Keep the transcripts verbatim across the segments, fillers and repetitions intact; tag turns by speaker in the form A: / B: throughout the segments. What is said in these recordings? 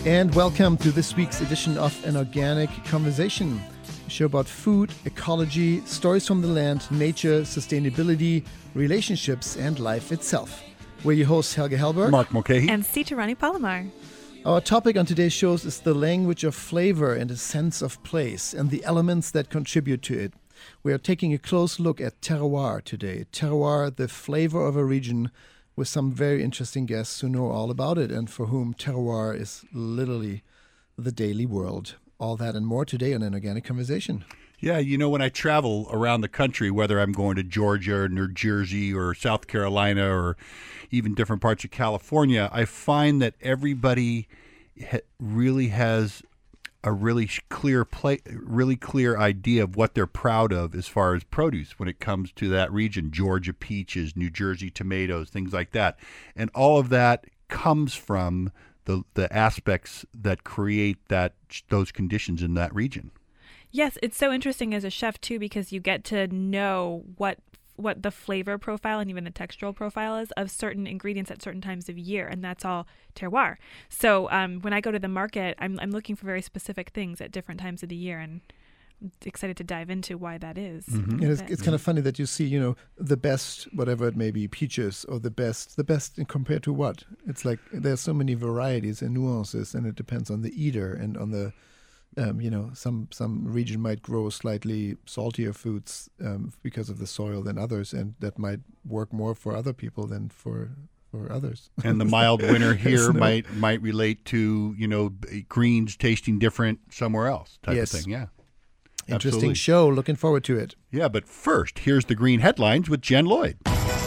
A: And welcome to this week's edition of An Organic Conversation, a show about food, ecology, stories from the land, nature, sustainability, relationships, and life itself. We're your hosts, Helge Hellberg,
B: Mark Mulcahy,
C: and Sita Rani Palomar.
A: Our topic on today's show is the language of flavor and a sense of place and the elements that contribute to it. We are taking a close look at terroir today. Terroir, the flavor of a region, with some very interesting guests who know all about it and for whom terroir is literally the daily world. All that and more today on An Organic Conversation.
B: Yeah, you know, when I travel around the country, whether I'm going to Georgia or New Jersey or South Carolina or even different parts of California, I find that everybody ha- really has a really clear play, really clear idea of what they're proud of as far as produce when it comes to that region. Georgia peaches, New Jersey tomatoes, things like that. And all of that comes from the the aspects that create that those conditions in that region.
C: Yes, it's so interesting as a chef too, because you get to know what what the flavor profile and even the textural profile is of certain ingredients at certain times of year, and that's all terroir. So um, when I go to the market, I'm I'm looking for very specific things at different times of the year, and I'm excited to dive into why that is.
A: Mm-hmm. And it's, it's kind of funny that you see, you know, the best, whatever it may be, peaches, or the best, the best in compared to what? It's like there's so many varieties and nuances, and it depends on the eater and on the Um, you know, some some region might grow slightly saltier foods um, because of the soil than others, and that might work more for other people than for for others.
B: And the mild winter here
A: no.
B: might might relate to, you know, greens tasting different somewhere else type
A: yes.
B: of thing. Yeah.
A: Interesting
B: Absolutely.
A: show. Looking forward to it.
B: Yeah, but first, here's the green headlines with Jen Lloyd.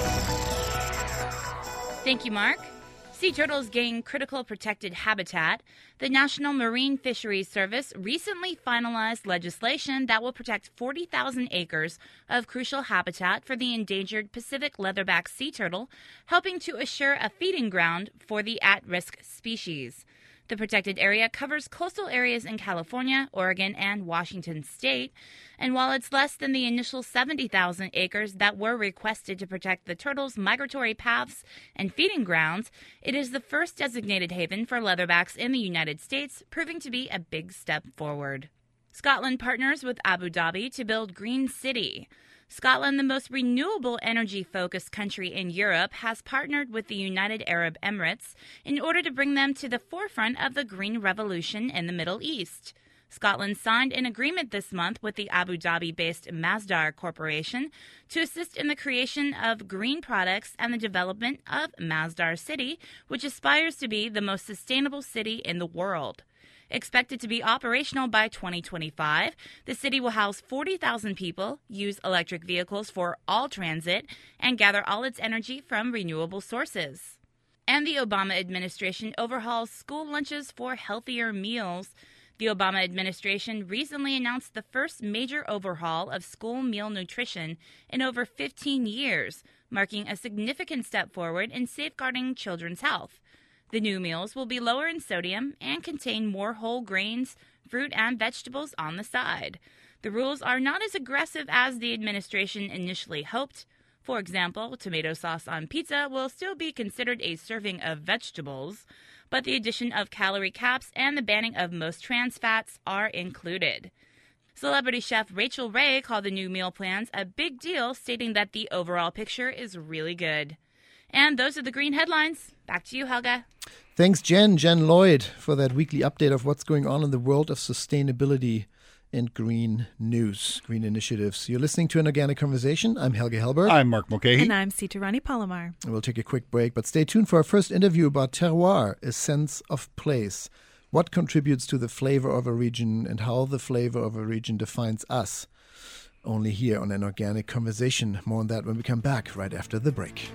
D: Thank you, Mark. Sea turtles gain critical protected habitat. The National Marine Fisheries Service recently finalized legislation that will protect forty thousand acres of crucial habitat for the endangered Pacific leatherback sea turtle, helping to assure a feeding ground for the at-risk species. The protected area covers coastal areas in California, Oregon, and Washington state. And while it's less than the initial seventy thousand acres that were requested to protect the turtles' migratory paths and feeding grounds, it is the first designated haven for leatherbacks in the United States, proving to be a big step forward. Scotland partners with Abu Dhabi to build Green City. Scotland, the most renewable energy-focused country in Europe, has partnered with the United Arab Emirates in order to bring them to the forefront of the green revolution in the Middle East. Scotland signed an agreement this month with the Abu Dhabi-based Masdar Corporation to assist in the creation of green products and the development of Masdar City, which aspires to be the most sustainable city in the world. Expected to be operational by twenty twenty-five, the city will house forty thousand people, use electric vehicles for all transit, and gather all its energy from renewable sources. And the Obama administration overhauls school lunches for healthier meals. The Obama administration recently announced the first major overhaul of school meal nutrition in over fifteen years, marking a significant step forward in safeguarding children's health. The new meals will be lower in sodium and contain more whole grains, fruit, and vegetables on the side. The rules are not as aggressive as the administration initially hoped. For example, tomato sauce on pizza will still be considered a serving of vegetables, but the addition of calorie caps and the banning of most trans fats are included. Celebrity chef Rachel Ray called the new meal plans a big deal, stating that the overall picture is really good. And those are the green headlines. Back to you, Helga.
A: Thanks, Jen, Jen Lloyd, for that weekly update of what's going on in the world of sustainability and green news, green initiatives. You're listening to An Organic Conversation. I'm Helge Hellberg.
B: I'm Mark Mulcahy.
C: And I'm Sita Rani Palomar.
A: We'll take a quick break, but stay tuned for our first interview about terroir, a sense of place. What contributes to the flavor of a region and how the flavor of a region defines us. Only here on An Organic Conversation. More on that when we come back right after the break.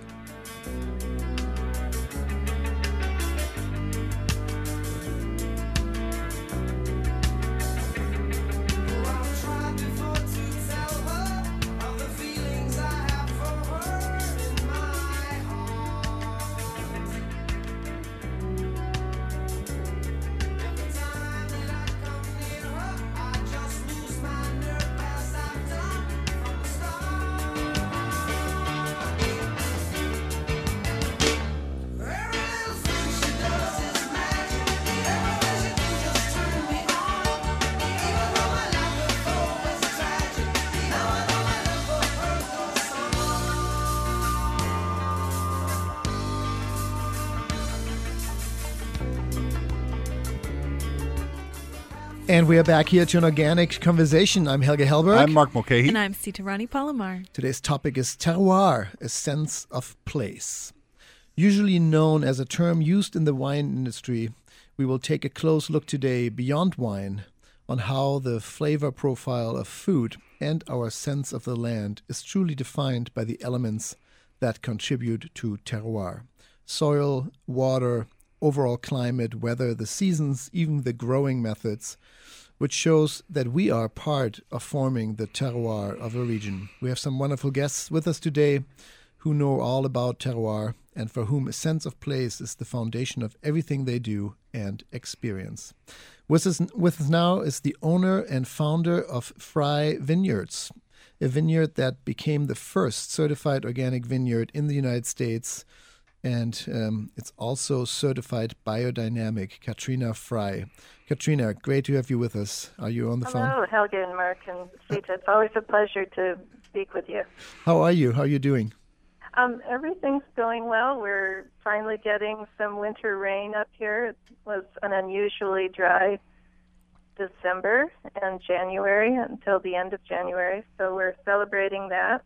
A: And we are back here to an organic conversation. I'm Helge Hellberg.
B: I'm Mark Mulcahy.
C: And I'm Sita Rani Palomar.
A: Today's topic is terroir, a sense of place. Usually known as a term used in the wine industry, we will take a close look today beyond wine on how the flavor profile of food and our sense of the land is truly defined by the elements that contribute to terroir. Soil, water, overall climate, weather, the seasons, even the growing methods, which shows that we are part of forming the terroir of a region. We have some wonderful guests with us today who know all about terroir and for whom a sense of place is the foundation of everything they do and experience. With us, with us now is the owner and founder of Frei Vineyards, a vineyard that became the first certified organic vineyard in the United States, and um, it's also certified biodynamic. Katrina Frei. Katrina, great to have you with us. Are you on the
E: Hello,
A: phone?
E: Hello, Helge and Mark and Sita. It's always a pleasure to speak with you.
A: How are you? How are you doing?
E: Um, everything's going well. We're finally getting some winter rain up here. It was an unusually dry December and January until the end of January, so we're celebrating that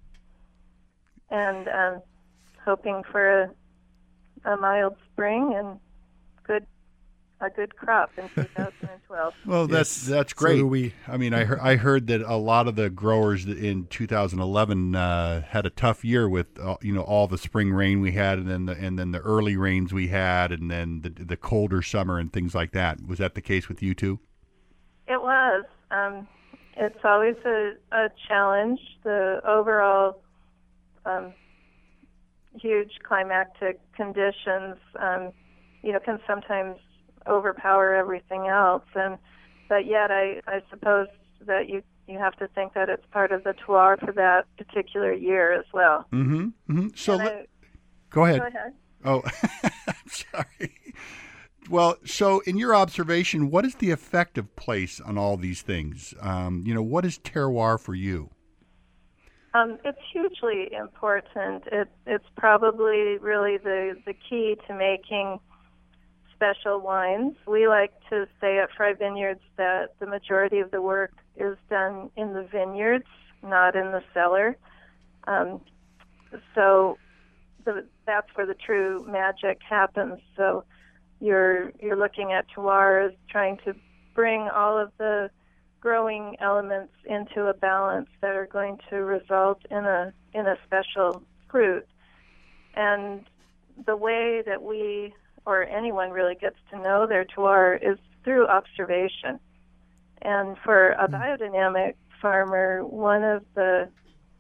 E: and um, hoping for a, a mild spring and good a good crop in two thousand twelve.
B: Well, that's
A: Yes,
B: that's
A: so
B: great.
A: do we.
B: I mean, I heard, I heard that a lot of the growers in two thousand eleven uh, had a tough year with uh, you know all the spring rain we had, and then the, and then the early rains we had, and then the the colder summer and things like that. Was that the case with you too?
E: It was. Um, it's always a, a challenge. The overall um, huge climactic conditions, um, you know, can sometimes overpower everything else. And but yet, I, I suppose that you you have to think that it's part of the terroir for that particular year as well.
B: Mm-hmm. mm-hmm. So
E: And
B: let-
E: I-
B: go ahead.
E: Go ahead.
B: Oh, I'm sorry. Well, so in your observation, what is the effect of place on all these things? Um, you know, what is terroir for you?
E: Um, it's hugely important. It, it's probably really the, the key to making special wines. We like to say at Frei Vineyards that the majority of the work is done in the vineyards, not in the cellar. Um, so the, that's where the true magic happens. So you're you're looking at terroir as trying to bring all of the growing elements into a balance that are going to result in a in a special fruit. And the way that we or anyone really gets to know their terroir is through observation. And for a biodynamic farmer, one of the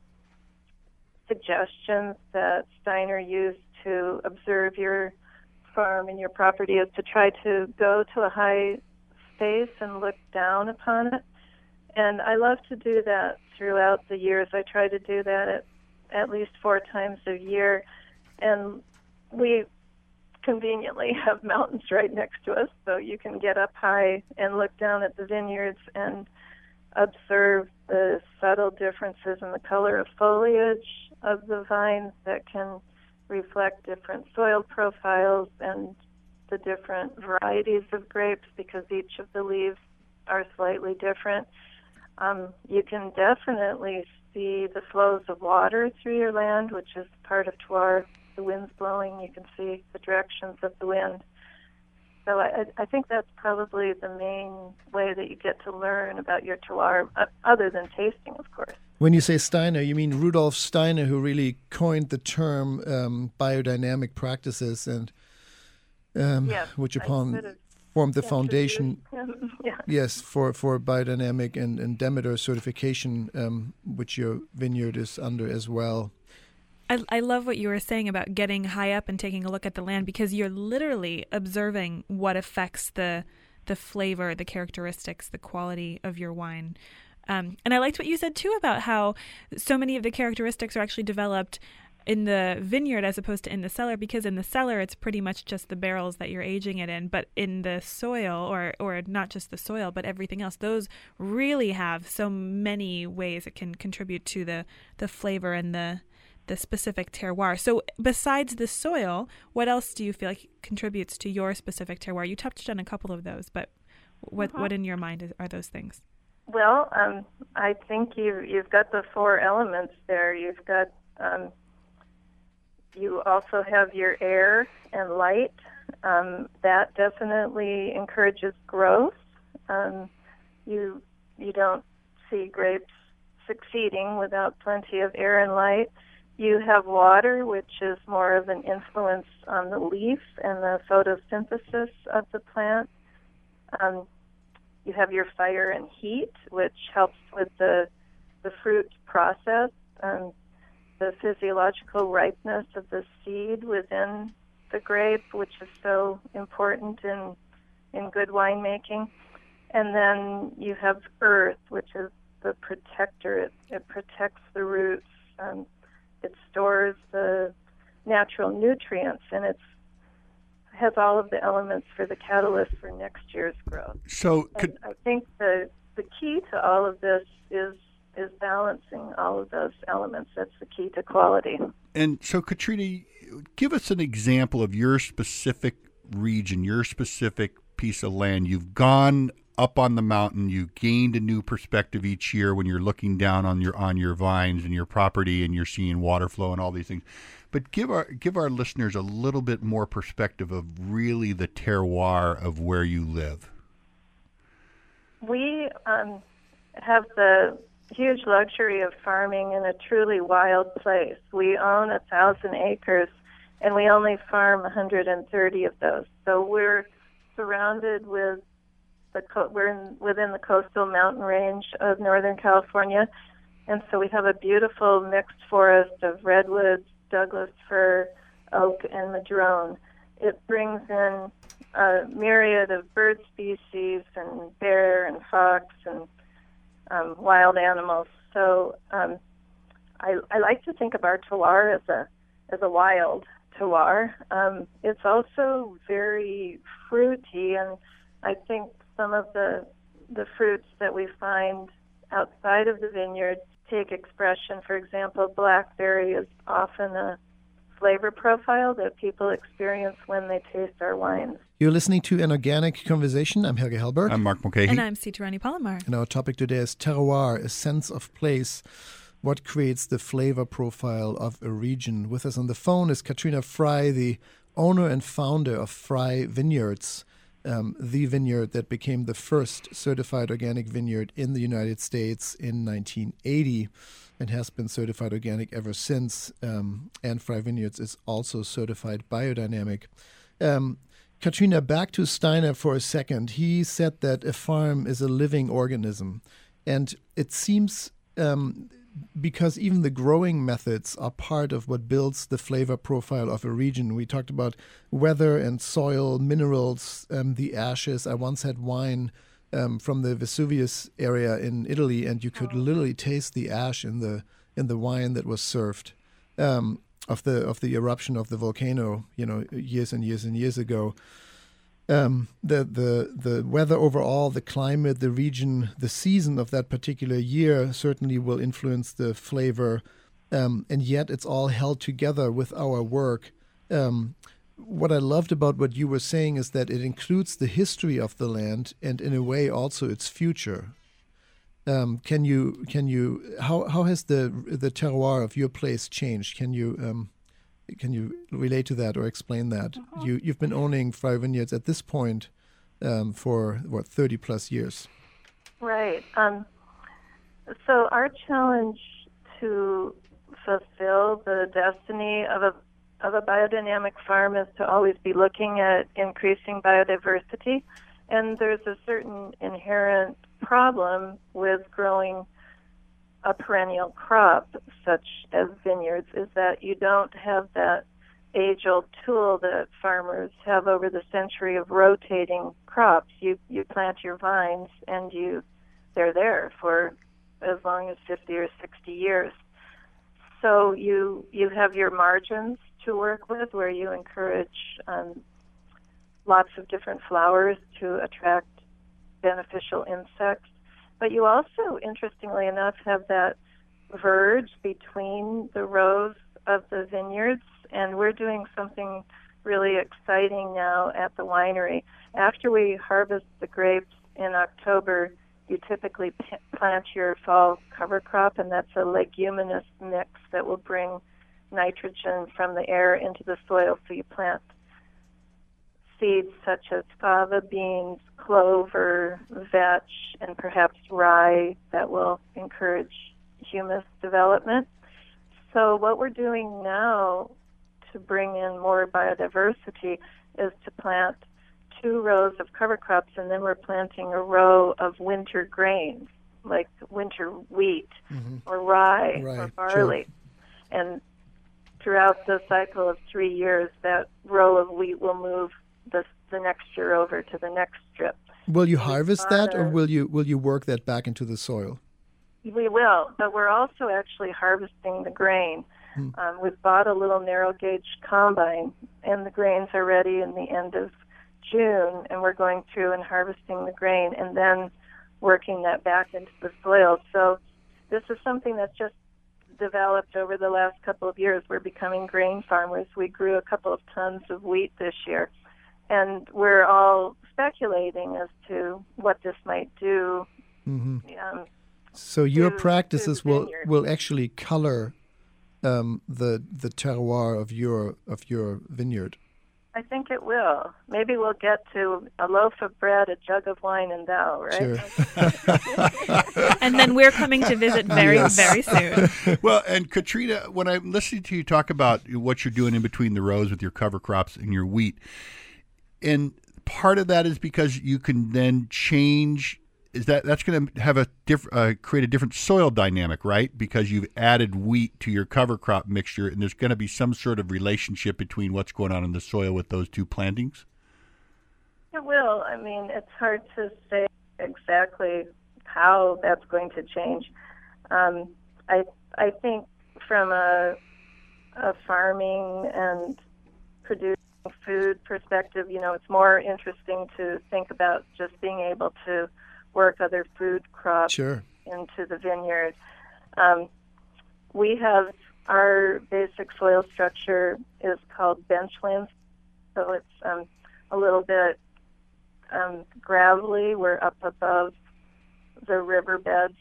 E: suggestions that Steiner used to observe your farm and your property is to try to go to a high space and look down upon it. And I love to do that throughout the years. I try to do that at, at least four times a year. And we conveniently have mountains right next to us, so you can get up high and look down at the vineyards and observe the subtle differences in the color of foliage of the vines that can reflect different soil profiles and the different varieties of grapes because each of the leaves are slightly different. Um, you can definitely see the flows of water through your land, which is part of terroir. The wind's blowing, you can see the directions of the wind. So I, I think that's probably the main way that you get to learn about your terroir, uh, other than tasting, of course.
A: When you say Steiner, you mean Rudolf Steiner, who really coined the term um, biodynamic practices, and um,
E: Yes,
A: which
E: I
A: upon
E: could have
A: formed the foundation,
E: introduced him. Yeah.
A: yes, for, for biodynamic and, and Demeter certification, um, which your vineyard is under as well.
C: I, I love what you were saying about getting high up and taking a look at the land, because you're literally observing what affects the the flavor, the characteristics, the quality of your wine. Um, and I liked what you said, too, about how so many of the characteristics are actually developed in the vineyard as opposed to in the cellar, because in the cellar, it's pretty much just the barrels that you're aging it in. But in the soil, or or not just the soil, but everything else, those really have so many ways it can contribute to the, the flavor and the the specific terroir. So besides the soil, what else do you feel like contributes to your specific terroir? You touched on a couple of those, but What
E: Mhm.
C: what in your mind is, are those things?
E: Well, um, I think you you've got the four elements there. You've got um, you also have your air and light. Um, that definitely encourages growth. Um, you you don't see grapes succeeding without plenty of air and light. You have water, which is more of an influence on the leaf and the photosynthesis of the plant. Um, you have your fire and heat, which helps with the the fruit process, and the physiological ripeness of the seed within the grape, which is so important in in good winemaking. And then you have earth, which is the protector. It, it protects the roots. Um, it stores the natural nutrients, and it's has all of the elements for the catalyst for next year's growth.
B: So could,
E: And I think the the key to all of this is is balancing all of those elements. That's the key to quality.
B: and so Katrina, give us an example of your specific region, your specific piece of land. You've gone up on the mountain, you gained a new perspective each year when you're looking down on your on your vines and your property, and you're seeing water flow and all these things. But give our give our listeners a little bit more perspective of really the terroir of where you live.
E: We um, have the huge luxury of farming in a truly wild place. We own a thousand acres, and we only farm one hundred thirty of those. So we're surrounded with the co- we're in, within the coastal mountain range of Northern California, and so we have a beautiful mixed forest of redwoods, Douglas fir, oak, and madrone. It brings in a myriad of bird species and bear and fox and um, wild animals. So um, I, I like to think of our terroir as a as a wild terroir. Um, it's also very fruity, and I think some of the the fruits that we find outside of the vineyard take expression. For example, blackberry is often a flavor profile that people experience when they taste our wines.
A: You're listening to An Organic Conversation. I'm Helge Hellberg.
B: I'm Mark Mulcahy.
C: And I'm C. Tarani Palomar.
A: And our topic today is terroir, a sense of place. What creates the flavor profile of a region? With us on the phone is Katrina Fry, the owner and founder of Fry Vineyards, um, the vineyard that became the first certified organic vineyard in the United States in nineteen eighty and has been certified organic ever since. Um, and Fry Vineyards is also certified biodynamic. Um, Katrina, back to Steiner for a second. He said that a farm is a living organism. And it seems, um, because even the growing methods are part of what builds the flavor profile of a region. We talked about weather and soil, minerals, um, the ashes. I once had wine um, from the Vesuvius area in Italy, and you could literally taste the ash in the in the wine that was served. Um, of the of the eruption of the volcano, you know, years and years and years ago. Um, the the the weather overall, the climate, the region, the season of that particular year certainly will influence the flavor, um, and yet it's all held together with our work. Um, what I loved about what you were saying is that it includes the history of the land and, in a way, also its future. Um, can you can you how how has the the terroir of your place changed? Can you um, can you relate to that or explain that? Uh-huh. You you've been owning Fry Vineyards at this point um, for what thirty plus years.
E: Right. Um, so our challenge to fulfill the destiny of a of a biodynamic farm is to always be looking at increasing biodiversity, and there's a certain inherent problem with growing a perennial crop such as vineyards is that you don't have that age-old tool that farmers have over the century of rotating crops. You you plant your vines and you they're there for as long as fifty or sixty years. So you you have your margins to work with where you encourage um, lots of different flowers to attract beneficial insects. But you also, interestingly enough, have that verge between the rows of the vineyards, and we're doing something really exciting now at the winery. After we harvest the grapes in October, you typically p- plant your fall cover crop, and that's a leguminous mix that will bring nitrogen from the air into the soil. So you plant seeds such as fava beans, clover, vetch, and perhaps rye that will encourage humus development. So what we're doing now to bring in more biodiversity is to plant two rows of cover crops, and then we're planting a row of winter grains, like winter wheat
A: Mm-hmm.
E: or rye
A: Right,
E: or barley.
A: sure.
E: And throughout the cycle of three years, that row of wheat will move the, the next year over to the next strip.
A: Will you
E: We
A: harvest
E: bought
A: that, or
E: a-
A: will you will you work that back into the soil?
E: We will, but we're also actually harvesting the grain.
A: Hmm.
E: Um, we've bought a little narrow gauge combine, and the grains are ready in the end of June, and we're going through and harvesting the grain and then working that back into the soil. So this is something that's just developed over the last couple of years. We're becoming grain farmers. We grew a couple of tons of wheat this year, and we're all speculating as to what this might do.
A: Mm-hmm.
E: Um,
A: So your
E: to- to
A: practices
E: the
A: will
E: vineyard.
A: will actually color um, the the terroir of your of your vineyard.
E: I think it will. Maybe we'll get to a loaf of bread, a jug of wine, and thou, right?
A: Sure.
C: And then we're coming to visit very,
A: Yes.
C: very soon.
B: Well, and Katrina, when I'm listening to you talk about what you're doing in between the rows with your cover crops and your wheat, and part of that is because you can then change. Is that that's going to have a diff, uh, create a different soil dynamic, right? Because you've added wheat to your cover crop mixture, and there's going to be some sort of relationship between what's going on in the soil with those two plantings.
E: It will. I mean, it's hard to say exactly how that's going to change. Um, I I think from a, a farming and producing food perspective, you know, it's more interesting to think about just being able to work other food crops
A: Sure.
E: into the vineyard. Um, we have our basic soil structure is called benchlands, so it's um, a little bit um, gravelly. We're up above the riverbeds.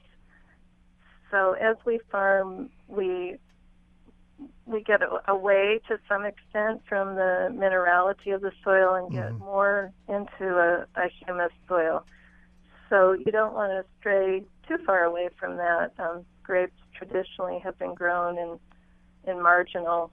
E: So as we farm, we we get a- away to some extent from the minerality of the soil and get
A: Mhm.
E: more into a, a humus soil. So you don't want to stray too far away from that. Um, grapes traditionally have been grown in in marginal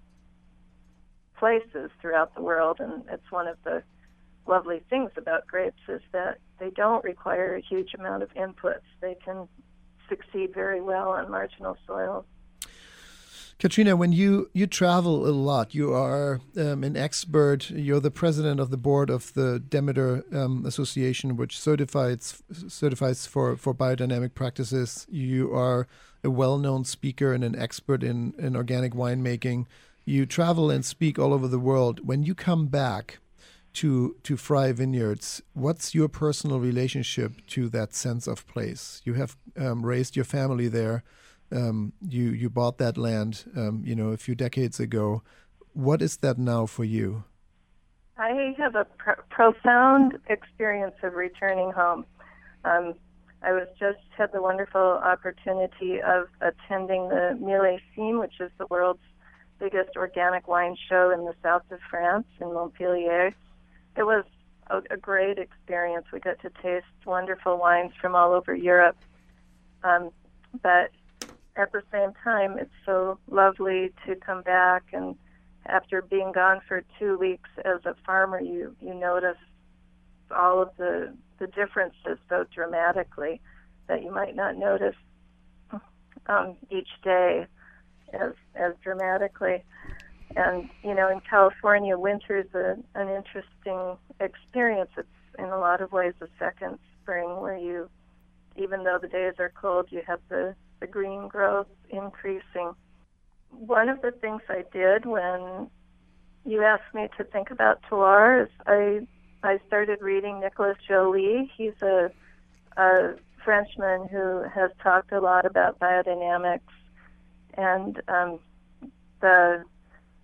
E: places throughout the world, and it's one of the lovely things about grapes is that they don't require a huge amount of inputs. They can succeed very well on marginal soils.
A: Katrina, when you, you travel a lot, you are um, an expert. You're the president of the board of the Demeter um, Association, which certifies certifies for, for biodynamic practices. You are a well-known speaker and an expert in, in organic winemaking. You travel and speak all over the world. When you come back to to Frey Vineyards, what's your personal relationship to that sense of place? You have um, raised your family there. Um, you you bought that land, um, you know, a few decades ago. What is that now for you?
E: I have a pr- profound experience of returning home. Um, I was just had the wonderful opportunity of attending the Millésime, which is the world's biggest organic wine show in the south of France, in Montpellier. It was a, a great experience. We got to taste wonderful wines from all over Europe. Um, but at the same time, it's so lovely to come back, and after being gone for two weeks as a farmer, you, you notice all of the, the differences so dramatically that you might not notice um, each day as as dramatically. And, you know, in California, winter is a, an interesting experience. It's in a lot of ways a second spring where you, even though the days are cold, you have the the green growth increasing. One of the things I did when you asked me to think about terroir is I I started reading Nicolas Joly. He's a, a Frenchman who has talked a lot about biodynamics and um, the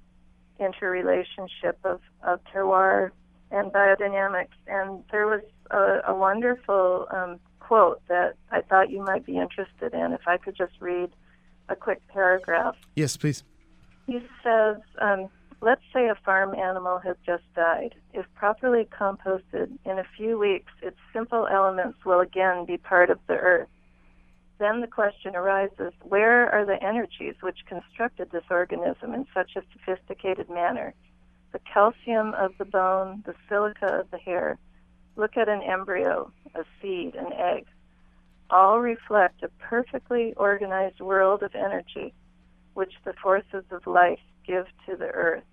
E: interrelationship of, of terroir and biodynamics. And there was a, a wonderful um, quote that I thought you might be interested in, if I could just read a quick paragraph.
A: Yes, please.
E: He says, um, let's say a farm animal has just died. If properly composted, in a few weeks, its simple elements will again be part of the earth. Then the question arises, where are the energies which constructed this organism in such a sophisticated manner? The calcium of the bone, the silica of the hair. Look at an embryo, a seed, an egg. All reflect a perfectly organized world of energy, which the forces of life give to the earth.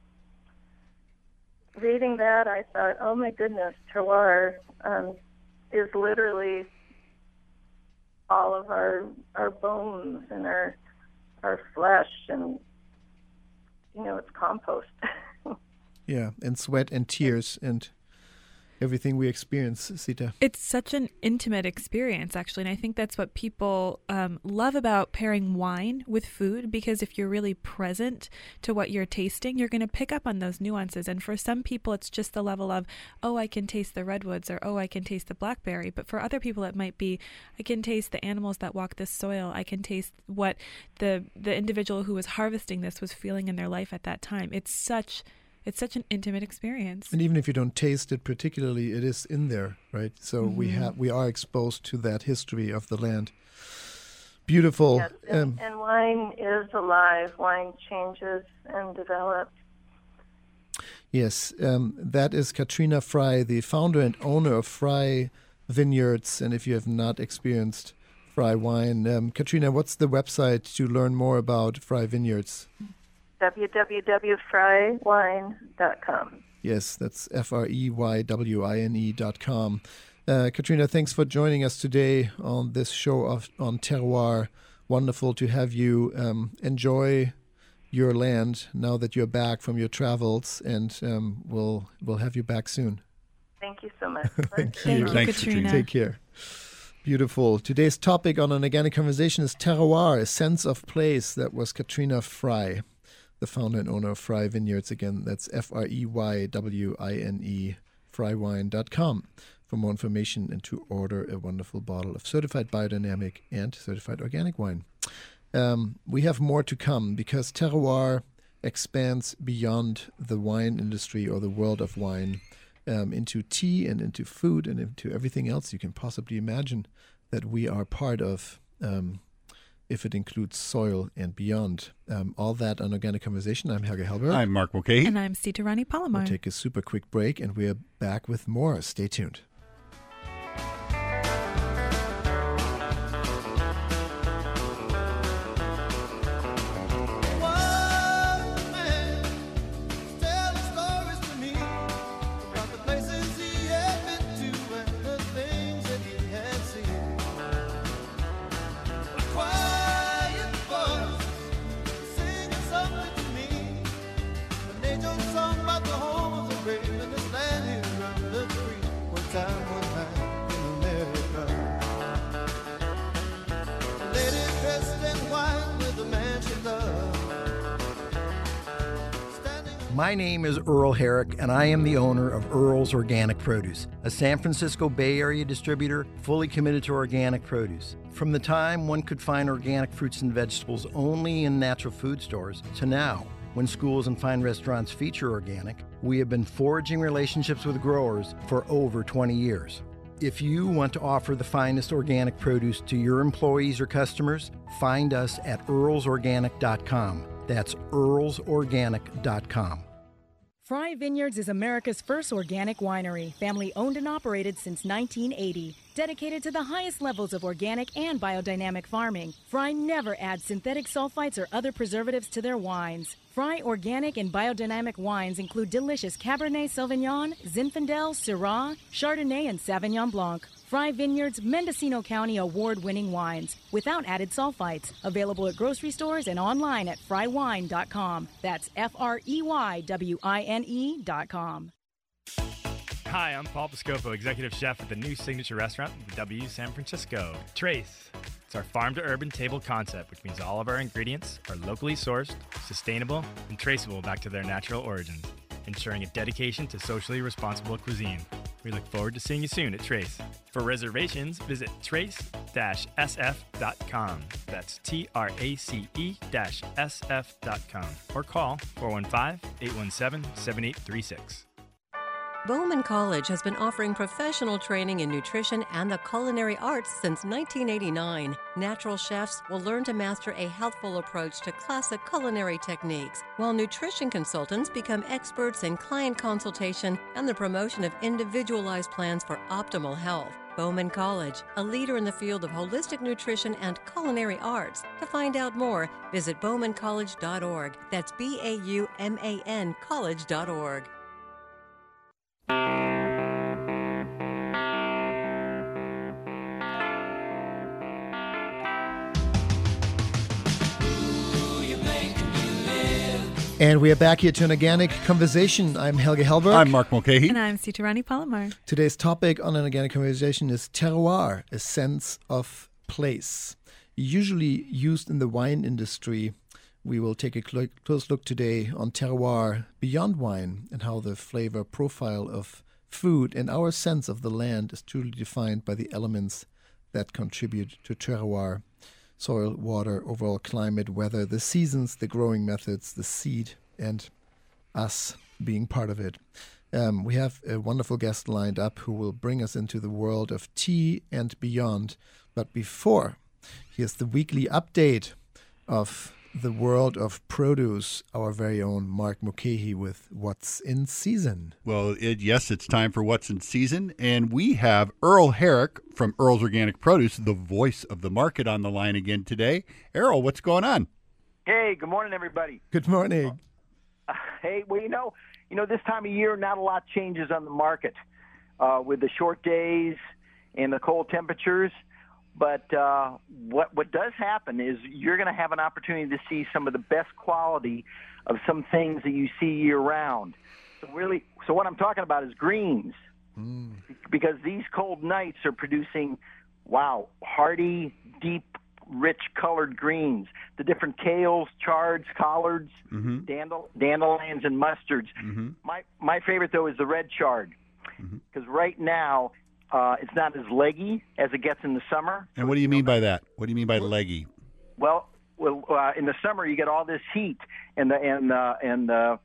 E: Reading that, I thought, oh my goodness, terroir um, is literally all of our our bones and our our flesh, and you know, it's compost.
A: Yeah, and sweat and tears and everything we experience, Sita.
C: It's such an intimate experience, actually, and I think that's what people um, love about pairing wine with food, because if you're really present to what you're tasting, you're going to pick up on those nuances. And for some people, it's just the level of, oh, I can taste the redwoods, or oh, I can taste the blackberry. But for other people, it might be, I can taste the animals that walk this soil. I can taste what the the individual who was harvesting this was feeling in their life at that time. It's such It's such an intimate experience.
A: And even if you don't taste it particularly, it is in there, right? So mm-hmm. we have we are exposed to that history of the land. Beautiful.
E: Yes, and,
A: um,
E: and wine is alive. Wine changes and develops.
A: Yes, um, that is Katrina Fry, the founder and owner of Fry Vineyards. And if you have not experienced Fry wine, um, Katrina, what's the website to learn more about Fry Vineyards?
E: w w w dot fry wine dot com.
A: Yes, that's F R E Y W I N E dot com. Uh, Katrina, thanks for joining us today on this show of on terroir. Wonderful to have you. Um, enjoy your land now that you're back from your travels, and um, we'll we'll have you back soon.
E: Thank you so much.
A: Thank you.
C: Thank you,
B: Thanks,
C: Katrina.
A: Take care. Beautiful. Today's topic on An Organic Conversation is terroir, a sense of place. That was Katrina Fry, the founder and owner of Fry Vineyards. Again, that's F R E Y W I N E, fry wine dot com. For more information and to order a wonderful bottle of certified biodynamic and certified organic wine. Um, we have more to come because terroir expands beyond the wine industry or the world of wine um, into tea and into food and into everything else you can possibly imagine that we are part of, um, if it includes soil and beyond. Um, all that on Organic Conversation. I'm Helge Hellberg.
B: I'm Mark Mulcahy.
C: And I'm Sita Rani Palomar.
A: We'll take a super quick break and we're back with more. Stay tuned.
F: My name is Earl Herrick, and I am the owner of Earl's Organic Produce, a San Francisco Bay Area distributor fully committed to organic produce. From the time one could find organic fruits and vegetables only in natural food stores to now, when schools and fine restaurants feature organic, we have been forging relationships with growers for over twenty years. If you want to offer the finest organic produce to your employees or customers, find us at earls organic dot com. That's earls organic dot com.
G: Fry Vineyards is America's first organic winery, family owned and operated since nineteen eighty. Dedicated to the highest levels of organic and biodynamic farming, Fry never adds synthetic sulfites or other preservatives to their wines. Fry organic and biodynamic wines include delicious Cabernet Sauvignon, Zinfandel, Syrah, Chardonnay, and Sauvignon Blanc. Fry Vineyards Mendocino County award-winning wines without added sulfites. Available at grocery stores and online at fry wine dot com. That's F R E Y W I N E dot com.
H: Hi, I'm Paul Piscopo, Executive Chef at the new signature restaurant at the W San Francisco, Trace. It's our farm-to-urban table concept, which means all of our ingredients are locally sourced, sustainable, and traceable back to their natural origins, ensuring a dedication to socially responsible cuisine. We look forward to seeing you soon at Trace. For reservations, visit trace dash s f dot com. That's T R A C E dash S F dot com. Or call four one five, eight one seven, seven eight three six.
I: Bowman College has been offering professional training in nutrition and the culinary arts since nineteen eighty-nine. Natural chefs will learn to master a healthful approach to classic culinary techniques, while nutrition consultants become experts in client consultation and the promotion of individualized plans for optimal health. Bowman College, a leader in the field of holistic nutrition and culinary arts. To find out more, visit bowman college dot org. That's B A U M A N college dot org.
A: And we are back here to an organic conversation. I'm Helge Hellberg.
B: I'm Mark Mulcahy.
C: And I'm Sitarani Palomar.
A: Today's topic on an organic conversation is terroir, a sense of place. Usually used in the wine industry, we will take a cl- close look today on terroir beyond wine and how the flavor profile of food and our sense of the land is truly defined by the elements that contribute to terroir. Soil, water, overall climate, weather, the seasons, the growing methods, the seed, and us being part of it. Um, we have a wonderful guest lined up who will bring us into the world of tea and beyond. But before, here's the weekly update of the world of produce, our very own Mark Mulcahy with What's in Season.
B: Well, it, yes, it's time for What's in Season, and we have Earl Herrick from Earl's Organic Produce, the voice of the market, on the line again today. Earl, what's going on?
J: Hey, good morning, everybody.
A: Good morning.
J: Uh, hey, well, you know, you know, this time of year, not a lot changes on the market uh, with the short days and the cold temperatures. But uh, what what does happen is you're going to have an opportunity to see some of the best quality of some things that you see year round. So really, so what I'm talking about is greens, mm. because these cold nights are producing, wow, hearty, deep, rich colored greens. The different kales, chards, collards, mm-hmm. dandel, dandelions, and mustards. Mm-hmm. My my favorite though is the red chard, because mm-hmm. right now. Uh, it's not as leggy as it gets in the summer.
B: And what do you mean by that? What do you mean by leggy?
J: Well, well, uh, in the summer you get all this heat, and the and uh, and uh,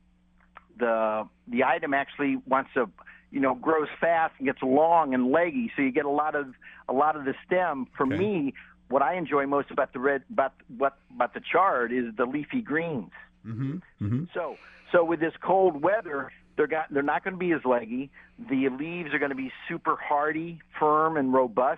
J: the the item actually wants to, you know, grows fast and gets long and leggy. So you get a lot of a lot of the stem. For okay. me, what I enjoy most about the red about what about the chard is the leafy greens.
B: Mm-hmm. Mm-hmm.
J: So so with this cold weather. They're got. They're not going to be as leggy. The leaves are going to be super hardy, firm, and robust.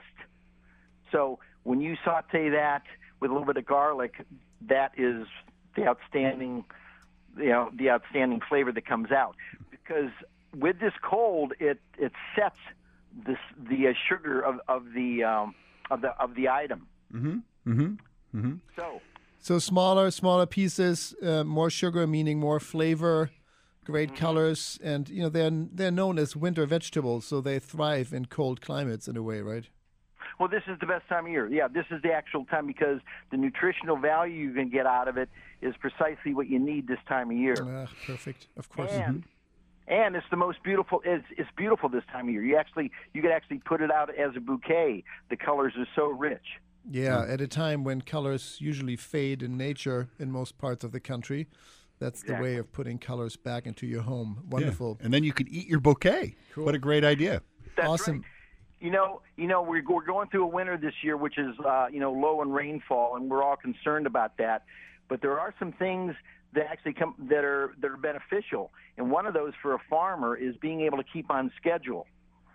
J: So when you saute that with a little bit of garlic, that is the outstanding, you know, the outstanding flavor that comes out. Because with this cold, it it sets this the uh, sugar of of the um, of the of the item.
B: Mm-hmm. Mm-hmm. Mm-hmm.
J: So
A: so smaller, smaller pieces, uh, more sugar, meaning more flavor. Great mm-hmm. colors, and you know they're they're known as winter vegetables, so they thrive in cold climates in a way, right?
J: Well, this is the best time of year. Yeah, this is the actual time because the nutritional value you can get out of it is precisely what you need this time of year.
A: Ah, perfect, of course.
J: And, mm-hmm. and it's the most beautiful. It's, it's beautiful this time of year. You actually you can actually put it out as a bouquet. The colors are so rich.
A: Yeah, mm-hmm. at a time when colors usually fade in nature in most parts of the country. That's the
J: exactly.
A: way of putting colors back into your home. Wonderful.
B: Yeah. And then you could eat your bouquet.
A: Cool.
B: What a great idea.
J: That's
A: awesome.
J: Right. You know, you know, we're, we're going through a winter this year, which is, uh, you know, low in rainfall, and we're all concerned about that. But there are some things that actually come that are that are beneficial, and one of those for a farmer is being able to keep on schedule.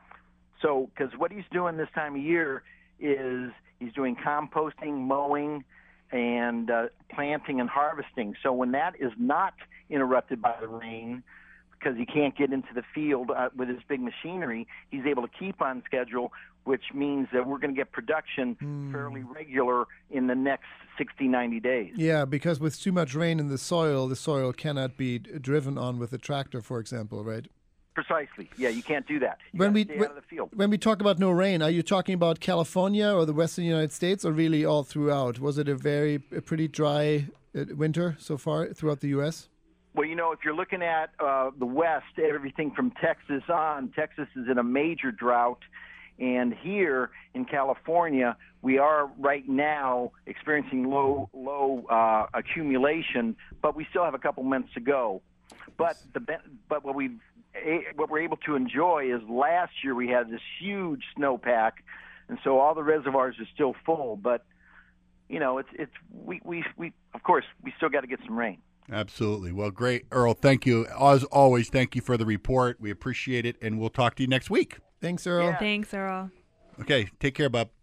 J: So, because what he's doing this time of year is he's doing composting, mowing, and uh, planting and harvesting. So when that is not interrupted by the rain, because he can't get into the field uh, with his big machinery, he's able to keep on schedule, which means that we're going to get production mm. fairly regular in the next sixty, ninety days.
A: Yeah, because with too much rain in the soil, the soil cannot be driven on with a tractor, for example, right?
J: Precisely. Yeah, you can't do that. You
A: when we
J: stay
A: when,
J: out of the field.
A: when we talk about no rain, are you talking about California or the Western United States, or really all throughout? Was it a very a pretty dry uh, winter so far throughout the U S?
J: Well, you know, if you're looking at uh, the West, everything from Texas on, Texas is in a major drought. And here in California, we are right now experiencing low low uh, accumulation, but we still have a couple months to go. But the but what we what we're able to enjoy is last year we had this huge snowpack, and so all the reservoirs are still full. But you know, it's it's we we, we of course we still got to get some rain.
B: Absolutely. Well, great, Earl. Thank you. As always, thank you for the report. We appreciate it, and we'll talk to you next week.
A: Thanks, Earl.
J: Yeah.
C: Thanks, Earl.
B: Okay, take care, Bob.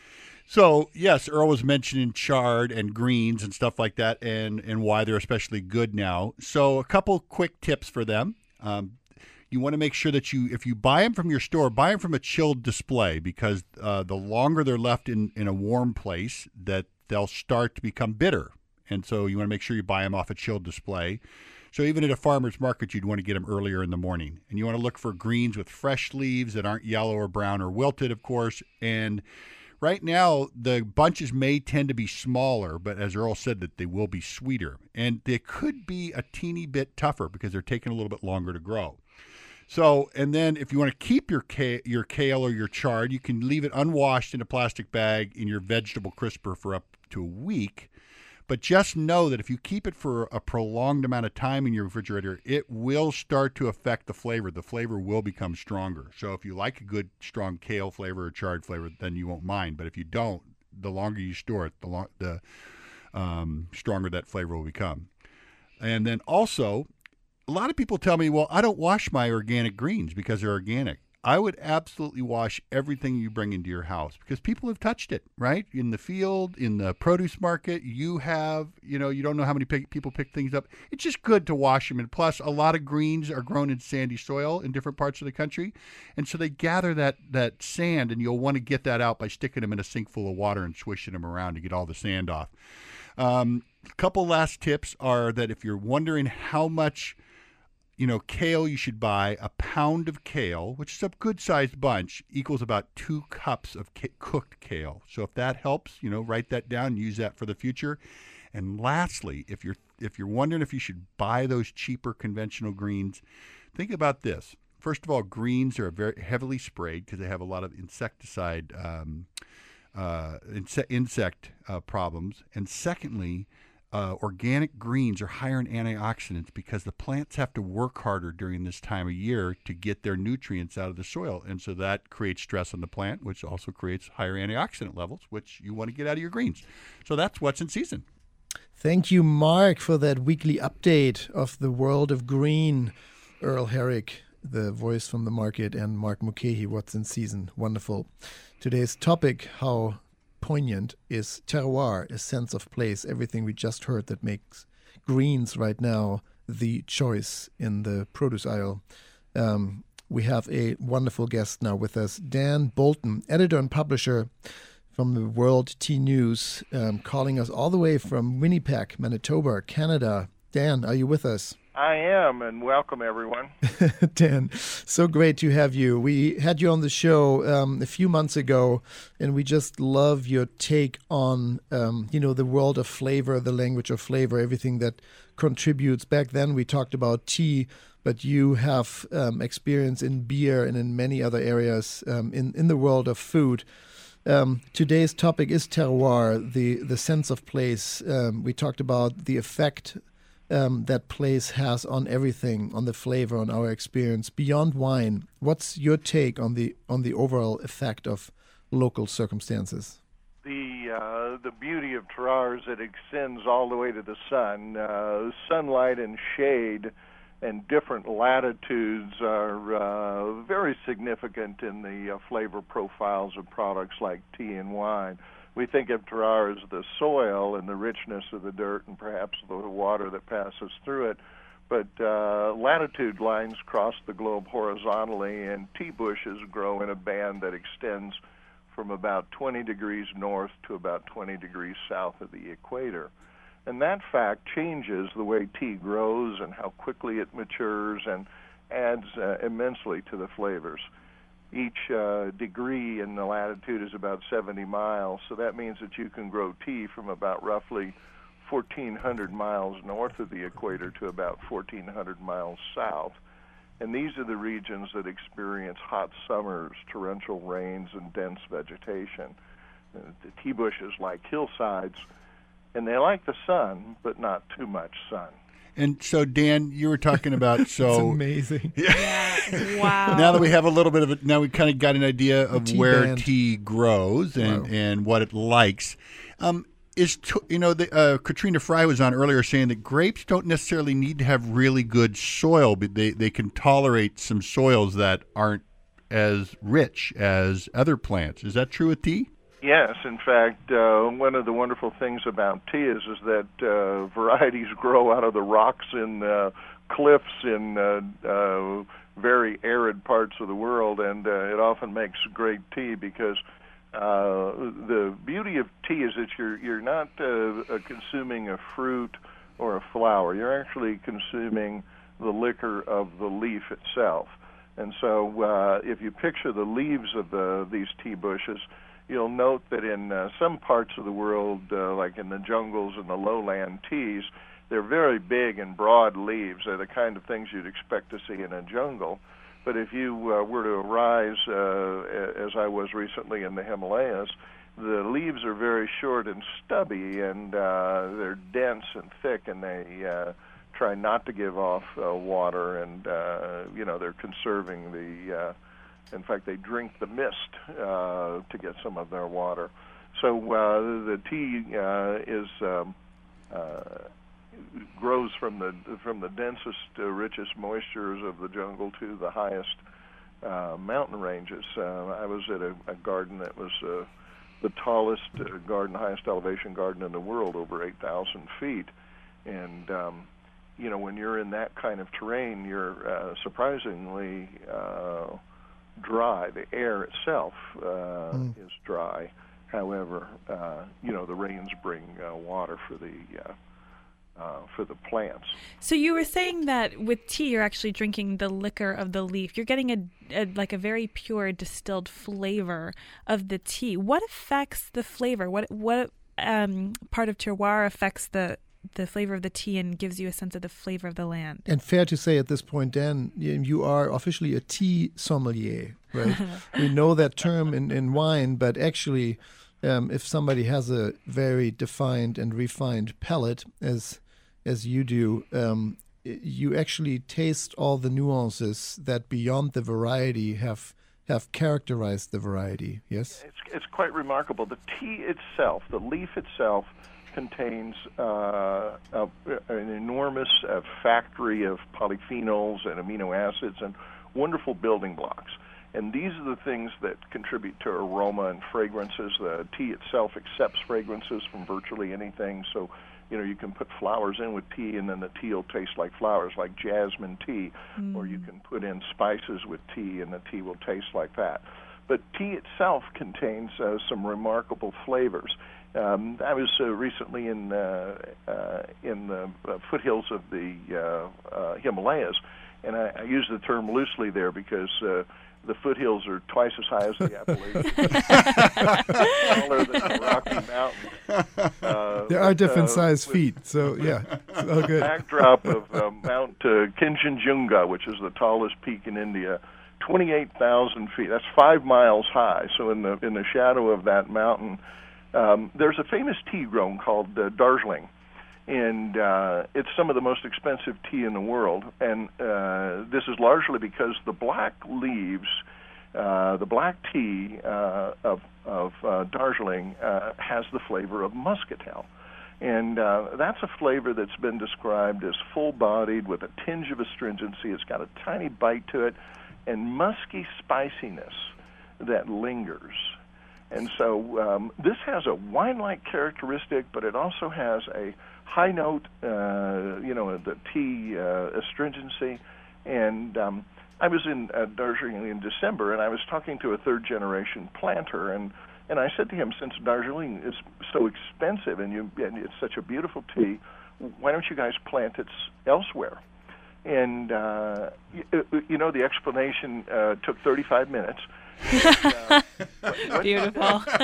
B: So, yes, Earl was mentioning chard and greens and stuff like that, and, and why they're especially good now. So a couple quick tips for them. Um, you want to make sure that you, if you buy them from your store, buy them from a chilled display, because uh, the longer they're left in, in a warm place, that they'll start to become bitter. And so you want to make sure you buy them off a chilled display. So even at a farmer's market, you'd want to get them earlier in the morning. And you want to look for greens with fresh leaves that aren't yellow or brown or wilted, of course. And right now, the bunches may tend to be smaller, but as Earl said, that they will be sweeter. And they could be a teeny bit tougher because they're taking a little bit longer to grow. So, and then if you want to keep your kale, your kale or your chard, you can leave it unwashed in a plastic bag in your vegetable crisper for up to a week. But just know that if you keep it for a prolonged amount of time in your refrigerator, it will start to affect the flavor. The flavor will become stronger. So if you like a good, strong kale flavor or chard flavor, then you won't mind. But if you don't, the longer you store it, the, long, the um, stronger that flavor will become. And then also, a lot of people tell me, well, I don't wash my organic greens because they're organic. I would absolutely wash everything you bring into your house, because people have touched it, right? In the field, in the produce market, you have, you know, you don't know how many pick, people pick things up. It's just good to wash them. And plus, a lot of greens are grown in sandy soil in different parts of the country. And so they gather that, that sand, and you'll want to get that out by sticking them in a sink full of water and swishing them around to get all the sand off. Um, a couple last tips are that if you're wondering how much You know, kale, you should buy a pound of kale, which is a good-sized bunch, equals about two cups of ca- cooked kale. So if that helps, you know, write that down and use that for the future. And lastly, if you're if you're wondering if you should buy those cheaper conventional greens, think about this. First of all, greens are very heavily sprayed because they have a lot of insecticide um, uh, inse- insect uh, problems. And secondly, Uh, organic greens are higher in antioxidants because the plants have to work harder during this time of year to get their nutrients out of the soil. And so that creates stress on the plant, which also creates higher antioxidant levels, which you want to get out of your greens. So that's what's in season.
A: Thank you, Mark, for that weekly update of the world of green. Earl Herrick, the voice from the market, and Mark Mulcahy, what's in season. Wonderful. Today's topic, how poignant, is terroir, a sense of place, everything we just heard that makes greens right now the choice in the produce aisle. Um, we have a wonderful guest now with us, Dan Bolton, editor and publisher from the World Tea News, um, calling us all the way from Winnipeg, Manitoba, Canada. Dan, are you with us?
K: I am, and welcome, everyone.
A: Dan, so great to have you. We had you on the show um, a few months ago, and we just love your take on, um, you know, the world of flavor, the language of flavor, everything that contributes. Back then, we talked about tea, but you have um, experience in beer and in many other areas um, in, in the world of food. Um, today's topic is terroir, the, the sense of place. Um, we talked about the effect Um, that place has on everything, on the flavor, on our experience. Beyond wine, what's your take on the on the overall effect of local circumstances?
K: The uh, the beauty of terroir is it extends all the way to the sun. Uh, sunlight and shade and different latitudes are uh, very significant in the uh, flavor profiles of products like tea and wine. We think of terroir as the soil and the richness of the dirt and perhaps the water that passes through it. But uh, latitude lines cross the globe horizontally, and tea bushes grow in a band that extends from about twenty degrees north to about twenty degrees south of the equator. And that fact changes the way tea grows and how quickly it matures and adds uh, immensely to the flavors. Each uh, degree in the latitude is about seventy miles, so that means that you can grow tea from about roughly fourteen hundred miles north of the equator to about fourteen hundred miles south. And these are the regions that experience hot summers, torrential rains, and dense vegetation. Uh, the tea bushes like hillsides, and they like the sun, but not too much sun.
B: And so, Dan, you were talking about so
A: it's amazing.
C: Yeah. Wow.
B: Now that we have a little bit of it, now we kind of got an idea of
A: tea
B: where
A: band.
B: tea grows and,
A: Wow.
B: and what it likes. Um, is to, you know, the, uh, Katrina Fry was on earlier saying that grapes don't necessarily need to have really good soil, but they, they can tolerate some soils that aren't as rich as other plants. Is that true with tea?
K: Yes, in fact, uh, one of the wonderful things about tea is, is that uh, varieties grow out of the rocks in uh, cliffs in uh, uh, very arid parts of the world, and uh, it often makes great tea because uh, the beauty of tea is that you're you're not uh, uh, consuming a fruit or a flower. You're actually consuming the liquor of the leaf itself. And so, uh, if you picture the leaves of the, these tea bushes, you'll note that in uh, some parts of the world, uh, like in the jungles and the lowland teas, they're very big and broad leaves. They're the kind of things you'd expect to see in a jungle. But if you uh, were to arise, uh, as I was recently in the Himalayas, the leaves are very short and stubby, and uh, they're dense and thick, and they uh, try not to give off uh, water, and uh, you know they're conserving the. Uh, in fact, they drink the mist uh, to get some of their water. So uh, the tea uh, is um, uh, grows from the from the densest, uh, richest moistures of the jungle to the highest uh, mountain ranges. Uh, I was at a, a garden that was uh, the tallest uh, garden, highest elevation garden in the world, over eight thousand feet. And, um, you know, when you're in that kind of terrain, you're uh, surprisingly uh, dry. The air itself uh, mm. is dry. However, uh, you know, the rains bring uh, water for the uh, uh, for the plants.
C: So you were saying that with tea, you're actually drinking the liquor of the leaf. You're getting a, a like a very pure distilled flavor of the tea. What affects the flavor? What what um, part of terroir affects the the flavor of the tea and gives you a sense of the flavor of the land?
A: And fair to say at this point, Dan, you are officially a tea sommelier, right? We know that term in, in wine, but actually, um, if somebody has a very defined and refined palate, as as you do, um, you actually taste all the nuances that beyond the variety have have characterized the variety. Yes,
K: it's it's quite remarkable. The tea itself, the leaf itself, contains uh, a, an enormous uh, factory of polyphenols and amino acids and wonderful building blocks. And these are the things that contribute to aroma and fragrances. The tea itself accepts fragrances from virtually anything. So, you know, you can put flowers in with tea and then the tea will taste like flowers, like jasmine tea. Mm. Or you can put in spices with tea and the tea will taste like that. But tea itself contains uh, some remarkable flavors. Um, I was uh, recently in uh, uh, in the uh, foothills of the uh, uh, Himalayas, and I, I use the term loosely there because uh, the foothills are twice as high as the Appalachians, taller than the Rocky Mountains. Uh,
A: there are different
K: uh,
A: size feet, so yeah, it's all good.
K: Backdrop of uh, Mount uh, Kinchenjunga, which is the tallest peak in India, twenty-eight thousand feet. That's five miles high. So in the in the shadow of that mountain. Um, there's a famous tea grown called uh, Darjeeling, and uh, it's some of the most expensive tea in the world. And uh, this is largely because the black leaves, uh, the black tea uh, of, of uh, Darjeeling uh, has the flavor of muscatel. And uh, that's a flavor that's been described as full-bodied with a tinge of astringency. It's got a tiny bite to it and musky spiciness that lingers. And so um, this has a wine-like characteristic, but it also has a high note, uh, you know, the tea uh, astringency. And um, I was in uh, Darjeeling in December, and I was talking to a third-generation planter, and, and I said to him, since Darjeeling is so expensive and, you, and it's such a beautiful tea, why don't you guys plant it elsewhere? And, uh, you, you know, the explanation uh, took thirty-five minutes. uh, what,
C: Beautiful.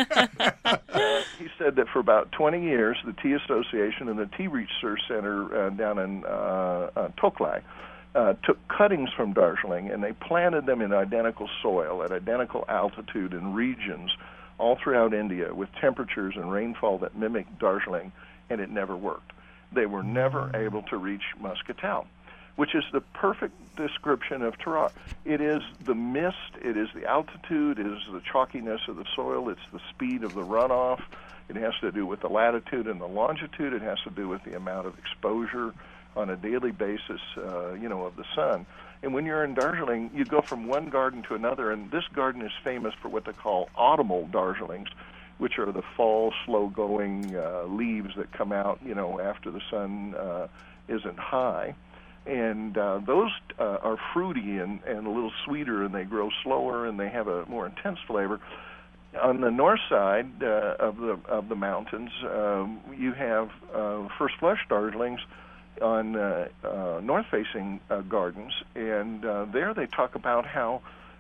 K: uh, he said that for about twenty years, the Tea Association and the Tea Research Center uh, down in uh, uh, Toklai uh, took cuttings from Darjeeling, and they planted them in identical soil at identical altitude in regions all throughout India with temperatures and rainfall that mimicked Darjeeling, and it never worked. They were never able to reach Muscatel, which is the perfect description of terroir. It is the mist, it is the altitude, it is the chalkiness of the soil, it's the speed of the runoff. It has to do with the latitude and the longitude. It has to do with the amount of exposure on a daily basis, uh, you know, of the sun. And when you're in Darjeeling, you go from one garden to another, and this garden is famous for what they call autumnal Darjeelings, which are the fall, slow-going uh, leaves that come out, you know, after the sun uh, isn't high. And uh, those uh, are fruity and, and a little sweeter, and they grow slower, and they have a more intense flavor. On the north side uh, of the of the mountains, um, you have uh, first flush Darjeelings on uh, uh, north-facing uh, gardens, and uh, there they talk about how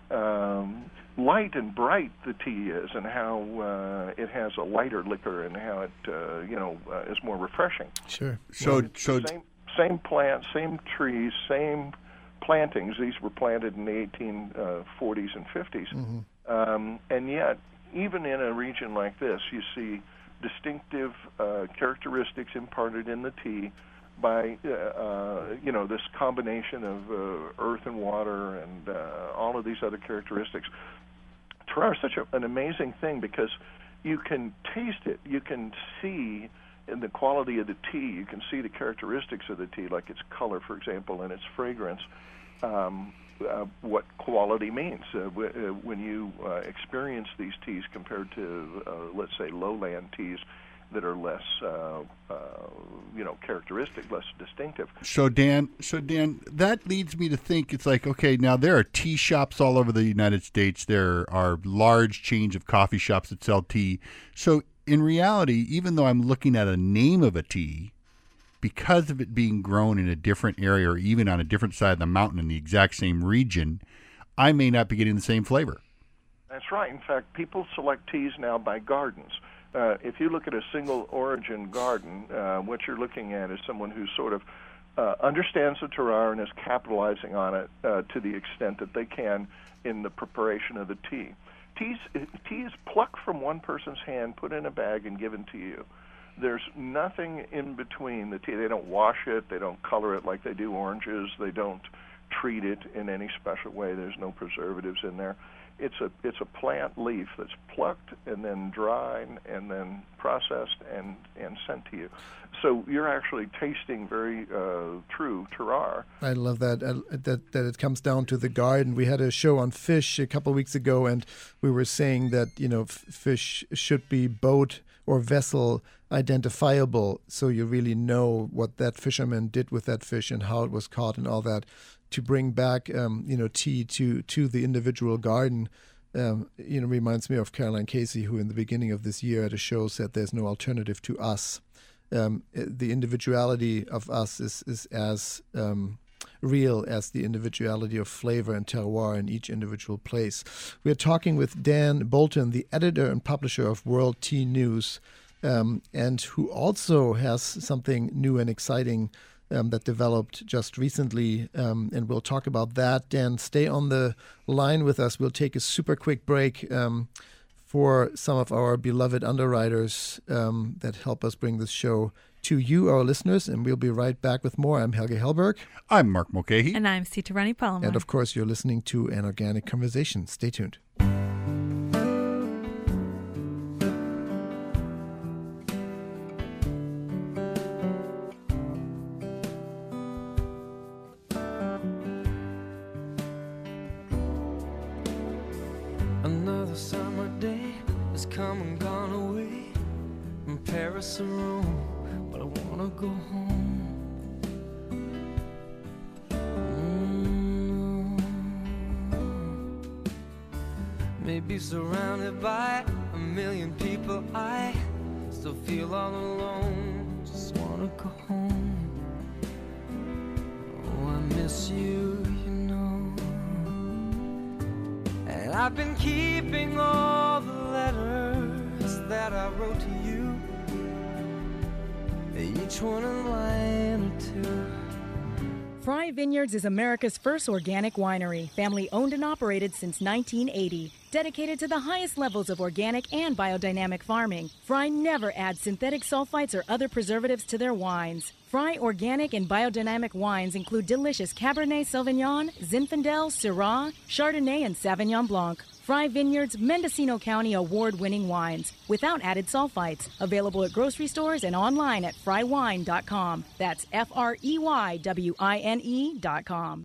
K: um, light and bright the tea is, and how uh, it has a lighter liquor, and how it uh, you know uh, is more refreshing.
A: Sure.
B: So,
K: It's
B: so
K: the same, same plants, same trees, same plantings. These were planted in the eighteen forties and fifties,
A: Mm-hmm.
K: um, and yet, even in a region like this, you see distinctive uh, characteristics imparted in the tea by, uh, uh, you know, this combination of uh, earth and water and uh, all of these other characteristics. Terroir is such a, an amazing thing because you can taste it. You can see in the quality of the tea. You can see the characteristics of the tea, like its color, for example, and its fragrance. Um, Uh, what quality means uh, w- uh, when you uh, experience these teas compared to, uh, let's say, lowland teas that are less, uh, uh, you know, characteristic, less distinctive.
B: So Dan, so Dan, that leads me to think it's like, okay, now there are tea shops all over the United States. There are large chains of coffee shops that sell tea. So in reality, even though I'm looking at a name of a tea, because of it being grown in a different area or even on a different side of the mountain in the exact same region, I may not be getting the same flavor.
K: That's right. In fact, people select teas now by gardens. Uh, if you look at a single origin garden, uh, what you're looking at is someone who sort of uh, understands the terroir and is capitalizing on it uh, to the extent that they can in the preparation of the tea. Teas, tea is plucked from one person's hand, put in a bag, and given to you. There's nothing in between the tea. They don't wash it. They don't color it like they do oranges. They don't treat it in any special way. There's no preservatives in there. It's a it's a plant leaf that's plucked and then dried and then processed and, and sent to you. So you're actually tasting very uh, true terroir.
A: I love that, uh, that that it comes down to the garden. We had a show on fish a couple of weeks ago, and we were saying that, you know, f- fish should be boat or vessel identifiable, so you really know what that fisherman did with that fish and how it was caught and all that. To bring back, um, you know, tea to to the individual garden, um, you know, reminds me of Caroline Casey, who in the beginning of this year at a show said there's no alternative to us. Um, the individuality of us is is as um, real as the individuality of flavor and terroir in each individual place. We are talking with Dan Bolton, the editor and publisher of World Tea News, um, and who also has something new and exciting um, that developed just recently, um, and we'll talk about that. Dan, stay on the line with us. We'll take a super quick break um, for some of our beloved underwriters um, that help us bring this show to you, our listeners, and we'll be right back with more. I'm Helge Hellberg.
B: I'm Mark Mulcahy.
C: And I'm Sita Rani Palomar.
A: And of course, you're listening to An Organic Conversation. Stay tuned.
L: Another summer day has come and gone away from Paris or Rome, but I wanna go home. Mm. Maybe surrounded by a million people, I still feel all alone. Just wanna go home. Oh, I miss I've been keeping all the letters that I wrote to you, each one a line or two.
G: Fry Vineyards is America's first organic winery, family owned and operated since nineteen eighty. Dedicated to the highest levels of organic and biodynamic farming, Fry never adds synthetic sulfites or other preservatives to their wines. Fry organic and biodynamic wines include delicious Cabernet Sauvignon, Zinfandel, Syrah, Chardonnay, and Sauvignon Blanc. Fry Vineyards Mendocino County award-winning wines without added sulfites. Available at grocery stores and online at fry wine dot com. That's F R E Y W I N E dot com.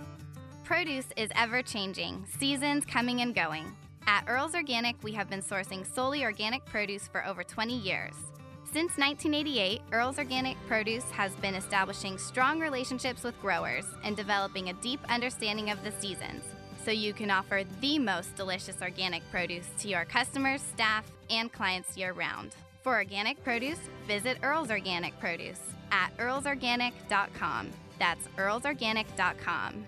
M: Produce is ever-changing, seasons coming and going. At Earl's Organic, we have been sourcing solely organic produce for over twenty years. Since nineteen eighty-eight, Earl's Organic Produce has been establishing strong relationships with growers and developing a deep understanding of the seasons, so you can offer the most delicious organic produce to your customers, staff, and clients year-round. For organic produce, visit Earl's Organic Produce at earls organic dot com. That's earls organic dot com.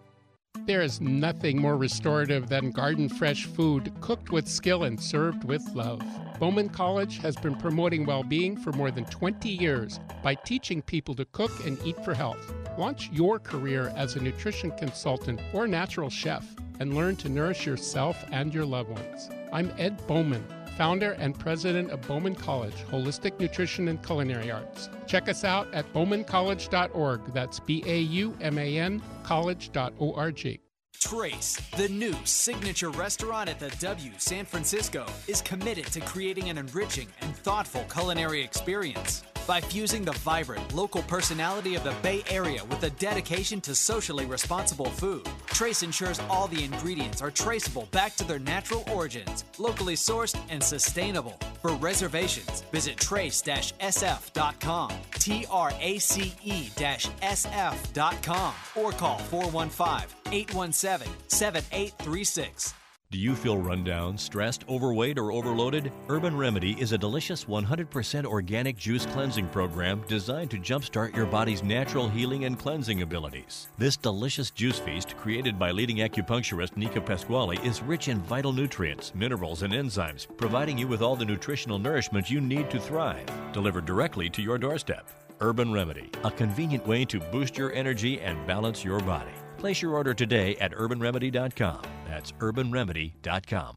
N: There is nothing more restorative than garden-fresh food cooked with skill and served with love. Bowman College has been promoting well-being for more than twenty years by teaching people to cook and eat for health. Launch your career as a nutrition consultant or natural chef and learn to nourish yourself and your loved ones. I'm Ed Bowman, founder and president of Bowman College, Holistic Nutrition and Culinary Arts. Check us out at bowman college dot org. That's B A U M A N college dot org.
O: Trace, the new signature restaurant at the W San Francisco, is committed to creating an enriching and thoughtful culinary experience. By fusing the vibrant local personality of the Bay Area with a dedication to socially responsible food, Trace ensures all the ingredients are traceable back to their natural origins, locally sourced and sustainable. For reservations, visit trace dash S F dot com, T R A C E S F dot com, or call four one five, eight one seven, seven eight three six.
P: Do you feel run down, stressed, overweight, or overloaded? Urban Remedy is a delicious one hundred percent organic juice cleansing program designed to jumpstart your body's natural healing and cleansing abilities. This delicious juice feast, created by leading acupuncturist Nika Pasquale, is rich in vital nutrients, minerals, and enzymes, providing you with all the nutritional nourishment you need to thrive. Delivered directly to your doorstep. Urban Remedy, a convenient way to boost your energy and balance your body. Place your order today at urban remedy dot com. That's urban remedy dot com.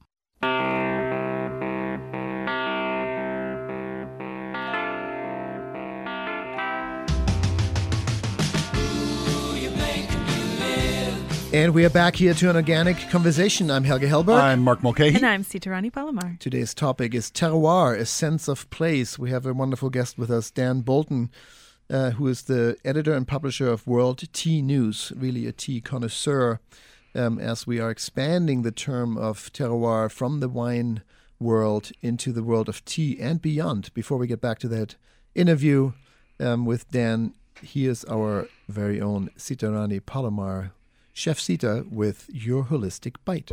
A: And we are back here to an organic conversation. I'm Helge Hellberg.
B: I'm Mark Mulcahy.
C: And I'm Sitarani Palomar.
A: Today's topic is terroir, a sense of place. We have a wonderful guest with us, Dan Bolton, uh, who is the editor and publisher of World Tea News, really a tea connoisseur, um, as we are expanding the term of terroir from the wine world into the world of tea and beyond. Before we get back to that interview um, with Dan, here's our very own Sitarani Palomar, Chef Sita, with Your Holistic Bite.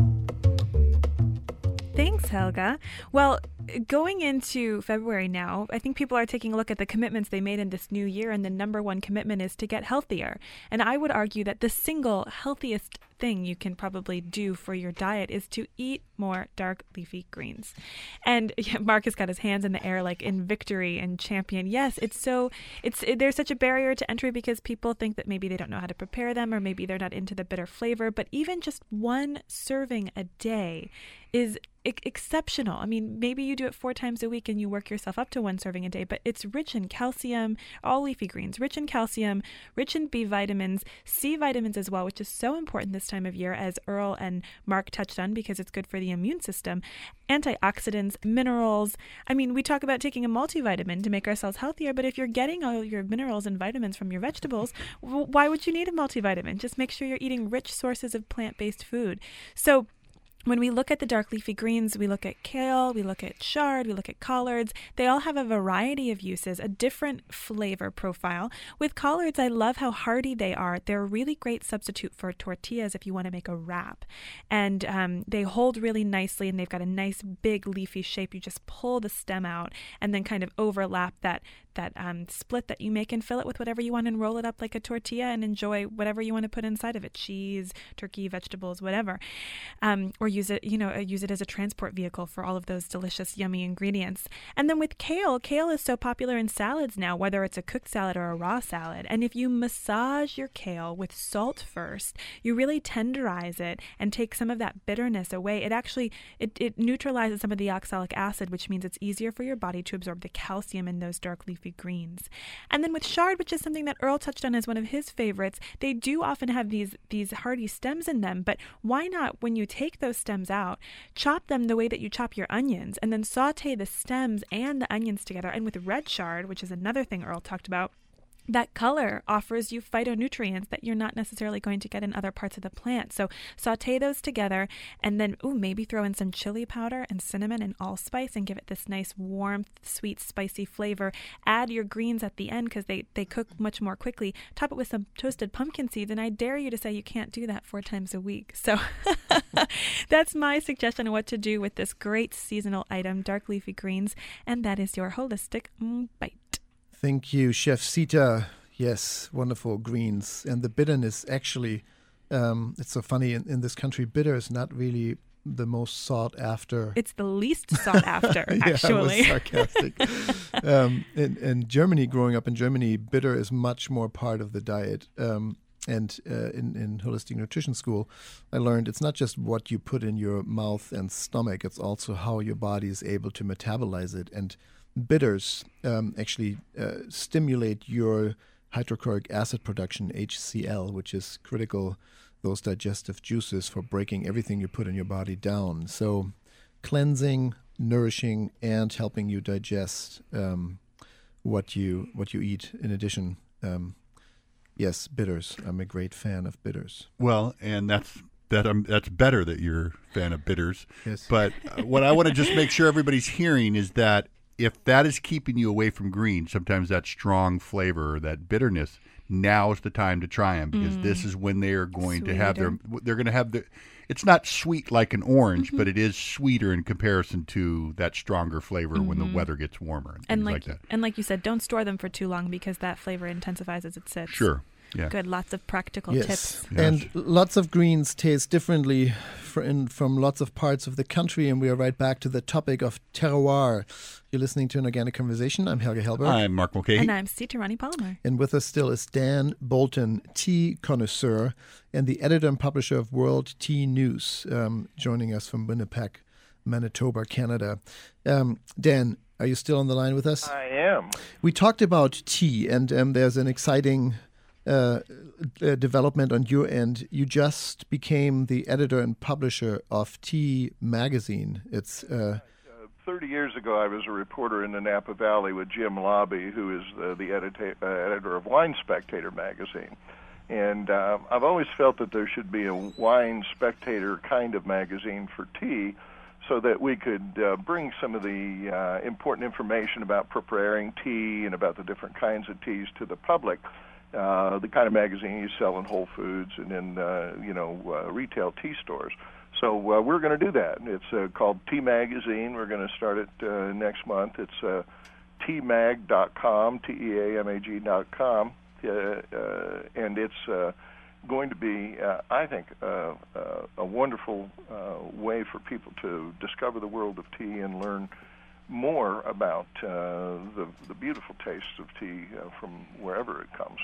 C: Thanks, Helga. Well, going into February now, I think people are taking a look at the commitments they made in this new year, and the number one commitment is to get healthier. And I would argue that the single healthiest thing you can probably do for your diet is to eat more dark leafy greens. And yeah, Mark has got his hands in the air like in victory and champion. Yes, it's so, it's it, there's such a barrier to entry because people think that maybe they don't know how to prepare them, or maybe they're not into the bitter flavor. But even just one serving a day is I- exceptional. I mean, maybe you do it four times a week and you work yourself up to one serving a day, but it's rich in calcium, all leafy greens, rich in calcium, rich in B vitamins, C vitamins as well, which is so important this time of year, as Earl and Mark touched on, because it's good for the immune system, antioxidants, minerals. I mean, we talk about taking a multivitamin to make ourselves healthier, but if you're getting all your minerals and vitamins from your vegetables, why would you need a multivitamin? Just make sure you're eating rich sources of plant-based food. So when we look at the dark leafy greens, we look at kale, we look at chard, we look at collards. They all have a variety of uses, a different flavor profile. With collards, I love how hearty they are. They're a really great substitute for tortillas if you want to make a wrap. And um, they hold really nicely, and they've got a nice big leafy shape. You just pull the stem out and then kind of overlap that that um, split that you make and fill it with whatever you want and roll it up like a tortilla and enjoy whatever you want to put inside of it, cheese, turkey, vegetables, whatever. Um, or use it, you know, use it as a transport vehicle for all of those delicious, yummy ingredients. And then with kale, kale is so popular in salads now, whether it's a cooked salad or a raw salad. And if you massage your kale with salt first, you really tenderize it and take some of that bitterness away. It actually, it, it neutralizes some of the oxalic acid, which means it's easier for your body to absorb the calcium in those dark leafy greens. And then with chard, which is something that Earl touched on as one of his favorites, they do often have these, these hardy stems in them, but why not, when you take those stems out, chop them the way that you chop your onions, and then saute the stems and the onions together. And with red chard, which is another thing Earl talked about, that color offers you phytonutrients that you're not necessarily going to get in other parts of the plant. So saute those together, and then ooh, maybe throw in some chili powder and cinnamon and allspice and give it this nice warm, sweet, spicy flavor. Add your greens at the end because they, they cook much more quickly. Top it with some toasted pumpkin seeds, and I dare you to say you can't do that four times a week. So that's my suggestion on what to do with this great seasonal item, dark leafy greens, and that is your holistic mm, bite.
A: Thank you, Chef Sita. Yes, wonderful greens. And the bitterness, actually, um, it's so funny, in, in this country, bitter is not really the most sought after.
C: It's the least sought after,
A: yeah,
C: actually.
A: I was sarcastic. um, in, in Germany, growing up in Germany, bitter is much more part of the diet. Um, and uh, in, in holistic nutrition school, I learned it's not just what you put in your mouth and stomach, it's also how your body is able to metabolize it. And bitters um, actually uh, stimulate your hydrochloric acid production, H C l, which is critical, those digestive juices for breaking everything you put in your body down. So cleansing, nourishing, and helping you digest um, what you what you eat. In addition, um, yes, bitters. I'm a great fan of bitters.
B: Well, and that's that. Um, that's better that you're a fan of bitters.
A: Yes.
B: But uh, what I want to just make sure everybody's hearing is that if that is keeping you away from greens, sometimes that strong flavor or that bitterness, now is the time to try them, because mm. this is when they are going Sweeter. to have their, they're going to have the, it's not sweet like an orange, mm-hmm. but it is sweeter in comparison to that stronger flavor mm-hmm. when the weather gets warmer and,
C: and
B: things
C: like,
B: like that.
C: And like you said, don't store them for too long because that flavor intensifies as it sits.
B: Sure. Yeah.
C: Good. Lots of practical
A: yes.
C: tips.
A: Yes. And lots of greens taste differently for in, from lots of parts of the country. And we are right back to the topic of terroir. You're listening to An Organic Conversation. I'm Helge Hellberg.
B: I'm Mark Mulcahy.
C: And I'm Sita Rani Palmer.
A: And with us still is Dan Bolton, tea connoisseur and the editor and publisher of World Tea News, um, joining us from Winnipeg, Manitoba, Canada. Um, Dan, are you still on the line with us?
K: I am.
A: We talked about tea, and um, there's an exciting Uh, uh, development on your end. You just became the editor and publisher of Tea Magazine. It's uh,
K: uh, thirty years ago, I was a reporter in the Napa Valley with Jim Lobby, who is the, the edita- uh, editor of Wine Spectator magazine. And uh, I've always felt that there should be a Wine Spectator kind of magazine for tea, so that we could uh, bring some of the uh, important information about preparing tea and about the different kinds of teas to the public. Uh, the kind of magazine you sell in Whole Foods and in, uh, you know, uh, retail tea stores. So uh, we're going to do that. It's uh, called Tea Magazine. We're going to start it uh, next month. It's uh, tea mag dot com, T E A M A G dot com, uh, uh, and it's uh, going to be, uh, I think, uh, uh, a wonderful uh, way for people to discover the world of tea and learn more about uh, the, the beautiful taste of tea uh, from wherever it comes.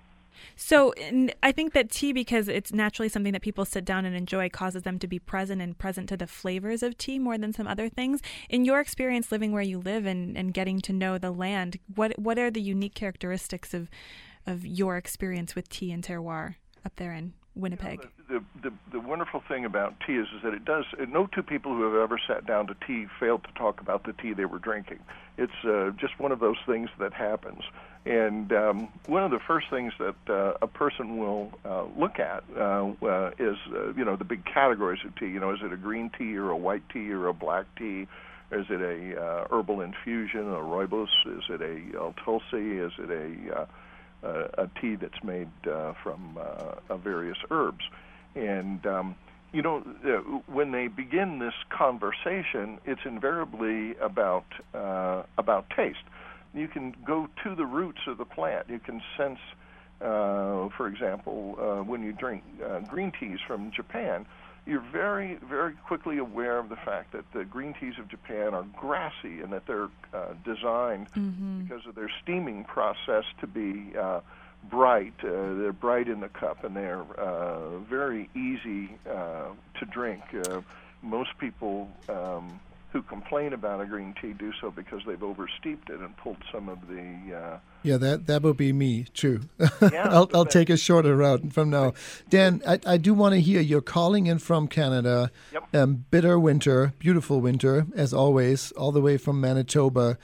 C: So and I think that tea, because it's naturally something that people sit down and enjoy, causes them to be present and present to the flavors of tea more than some other things. In your experience living where you live and, and getting to know the land, what what are the unique characteristics of of your experience with tea and terroir up there in Winnipeg?
K: You know, the, the, the, the wonderful thing about tea is, is that it does, no two people who have ever sat down to tea failed to talk about the tea they were drinking. It's uh, just one of those things that happens. And um, one of the first things that uh, a person will uh, look at uh, uh, is, uh, you know, the big categories of tea. You know, is it a green tea or a white tea or a black tea? Is it a uh, herbal infusion, a rooibos? Is it a uh, tulsi? Is it a uh, uh, a tea that's made uh, from uh, various herbs? And um, you know, uh, when they begin this conversation, it's invariably about uh, about taste. You can go to the roots of the plant. You can sense, uh, for example, uh, when you drink uh, green teas from Japan, you're very, very quickly aware of the fact that the green teas of Japan are grassy and that they're uh, designed
C: Mm-hmm.
K: because of their steaming process to be uh, bright. Uh, they're bright in the cup, and they're uh, very easy uh, to drink. Uh, most people um, who complain about a green tea do so because they've oversteeped it and pulled some of the... Uh,
A: Yeah, that that will be me, true.
K: Yeah,
A: I'll, I'll
K: but-
A: take a shorter route from now. Dan, I, I do want to hear, you're calling in from Canada.
K: Yep.
A: Um, bitter winter, beautiful winter, as always, all the way from Manitoba.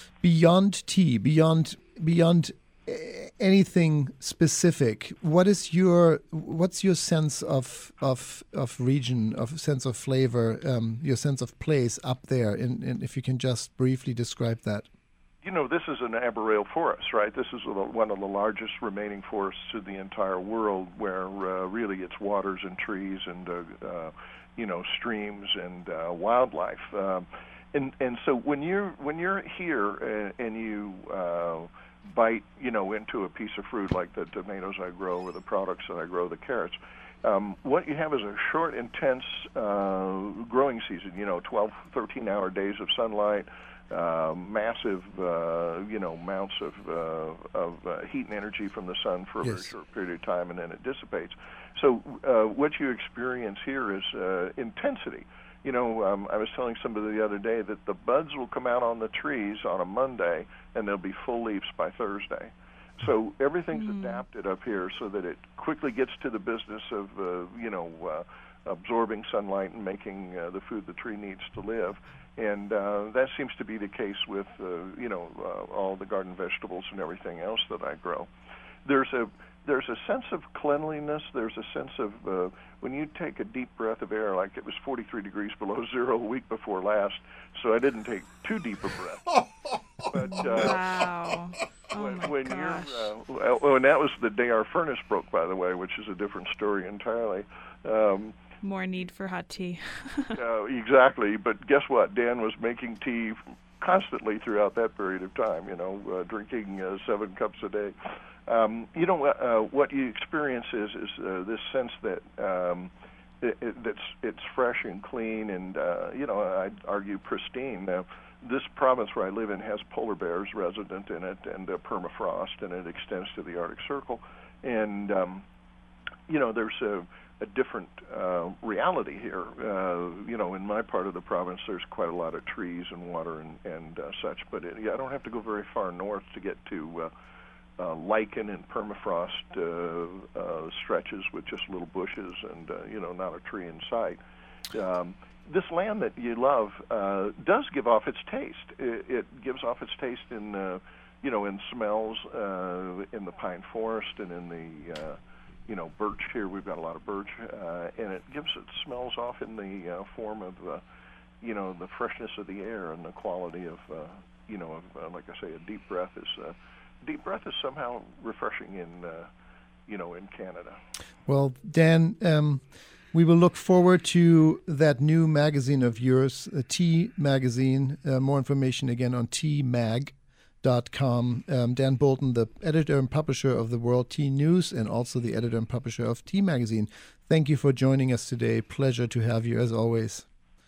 A: Beyond tea, beyond beyond eh, anything specific, what is your what's your sense of of of region, of sense of flavor, um, your sense of place up there? And, and if you can just briefly describe that.
K: You know, this is an arboreal forest, right? This is one of the largest remaining forests in the entire world, where uh, really it's waters and trees and, uh, uh, you know, streams and uh, wildlife. Um, and and so when you're when you're here and, and you uh, bite, you know, into a piece of fruit like the tomatoes I grow or the products that I grow, the carrots, um, what you have is a short, intense uh, growing season. You know, twelve, thirteen-hour days of sunlight. Uh, massive, uh, you know, amounts of uh, of uh, heat and energy from the sun for a very
A: Yes.
K: short period of time, and then it dissipates. So uh, what you experience here is uh, intensity. You know, um, I was telling somebody the other day that the buds will come out on the trees on a Monday, and they'll be full leaves by Thursday. So everything's adapted up here so that it quickly gets to the business of, uh, you know, uh, absorbing sunlight and making uh, the food the tree needs to live. And uh, that seems to be the case with, uh, you know, uh, all the garden vegetables and everything else that I grow. There's a there's a sense of cleanliness. There's a sense of uh, when you take a deep breath of air, like it was forty-three degrees below zero a week before last, so I didn't take too deep a breath. But, uh,
C: Wow. Oh
K: when,
C: my
K: when
C: gosh.
K: you're, uh, well, and that was the day our furnace broke, by the way, which is a different story entirely. Um,
C: More need for hot tea.
K: uh, exactly, but guess what? Dan was making tea constantly throughout that period of time, you know, uh, drinking uh, seven cups a day. Um, you know, uh, what you experience is, is uh, this sense that um, it, it, that's it's fresh and clean and, uh, you know, I'd argue pristine. Now, this province where I live in has polar bears resident in it and uh, permafrost, and it extends to the Arctic Circle. And, um, you know, there's a a different uh, reality here. Uh, you know, in my part of the province, there's quite a lot of trees and water and, and uh, such, but it, yeah, I don't have to go very far north to get to uh, uh, lichen and permafrost uh, uh, stretches with just little bushes and, uh, you know, not a tree in sight. Um, this land that you love uh, does give off its taste. It, it gives off its taste in, uh, you know, in smells uh, in the pine forest and in the uh, you know, birch here. We've got a lot of birch, uh, and it gives it smells off in the uh, form of, uh, you know, the freshness of the air and the quality of, uh, you know, of, uh, like I say, a deep breath is, uh, deep breath is somehow refreshing in, uh, you know, in Canada.
A: Well, Dan, um, we will look forward to that new magazine of yours, a Tea Magazine. Uh, more information again on tea mag dot com. Um, Dan Bolton, the editor and publisher of the World Tea News and also the editor and publisher of Tea Magazine. Thank you for joining us today. Pleasure to have you as always.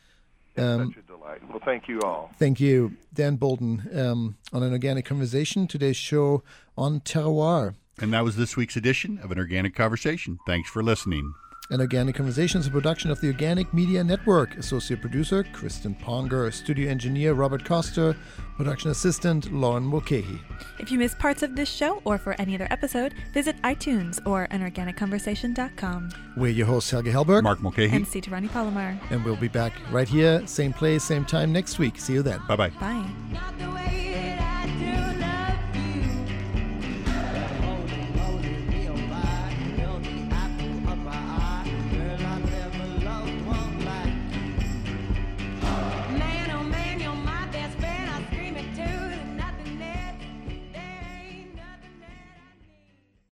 A: Um,
K: Such a delight. Well, thank you all.
A: Thank you. Dan Bolton um, on An Organic Conversation, today's show on terroir.
B: And that was this week's edition of An Organic Conversation. Thanks for listening.
A: An Organic Conversation is a production of the Organic Media Network. Associate producer, Kristen Ponger. Studio engineer, Robert Coster. Production assistant, Lauren Mulcahy.
C: If you missed parts of this show or for any other episode, visit iTunes or an organic conversation dot com.
A: We're your hosts, Helge Hellberg.
B: Mark Mulcahy.
C: And Sitarani Palomar.
A: And we'll be back right here, same place, same time next week. See you then.
B: Bye-bye.
C: Bye.